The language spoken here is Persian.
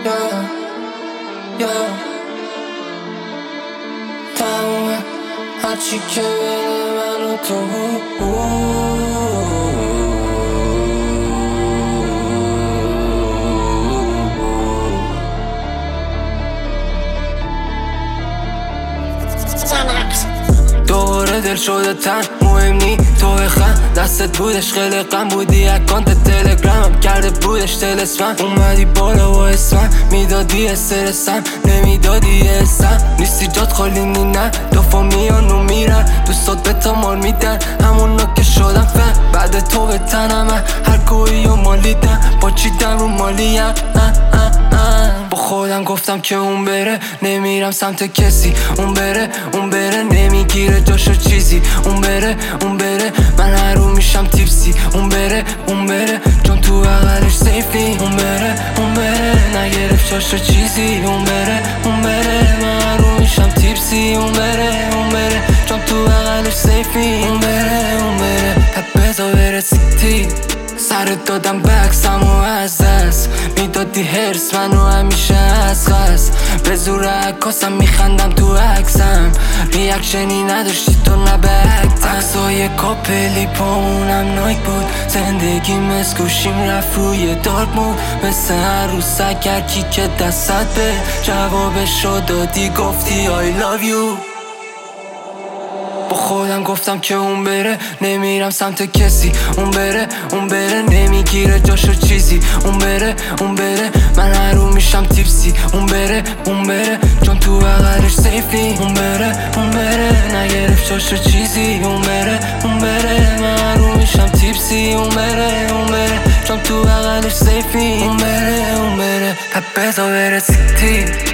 تمومه هرچی که بین من و تو دوباره دل شده تن مهم نی تو بخند دستت بودش خیلی غم بودی اکانت تلگرامم کرده بودش تلسمن اومدی بالا و اسمن میدادی استرسم نمیدادی اسم نیستی جات خالی نی نه دفا میان و میرن دوستات به تا مال میدن همونا که شدن فن بعد تو به تنم هر کوی و مالیدن با چیدن رو مالیم با خودم گفتم که اون بره نمیرم سمت کسی اون بره نمیگیره جاشو چیزی اون بره من هر رو میشم تیپسی اون بره چون تو بغلش سیفی اون بره نگرفت جاشو چیزی اون بره من هر رو میشم تیپسی اون بره چون تو بغلش سیفی اون بره بذار بره سیتی سرت دادم بکسم و از دست میدادی هرس منو همیشه از خست به زور عکاسم میخندم تو عکسم ریاکشنی نداشتی تو نه به عکسای کاپلی پامونم نایک بود زندگی مثل گوشیم رفت روی دارک مود مثل هر روز اگر کی که دستت به جوابشو دادی گفتی I love you با خودم گفتم که اون بره نمیرم سمت کسی اون بره نمیگیره جاشو چیزی اون بره من هر رو میشم تیپسی اون بره چون تو بغلش سیفی اون بره نگرفت جاشو چیزی اون بره من هر رو میشم تیپسی اون بره چون تو بغلش سیفی اون بره بذار بره سیتی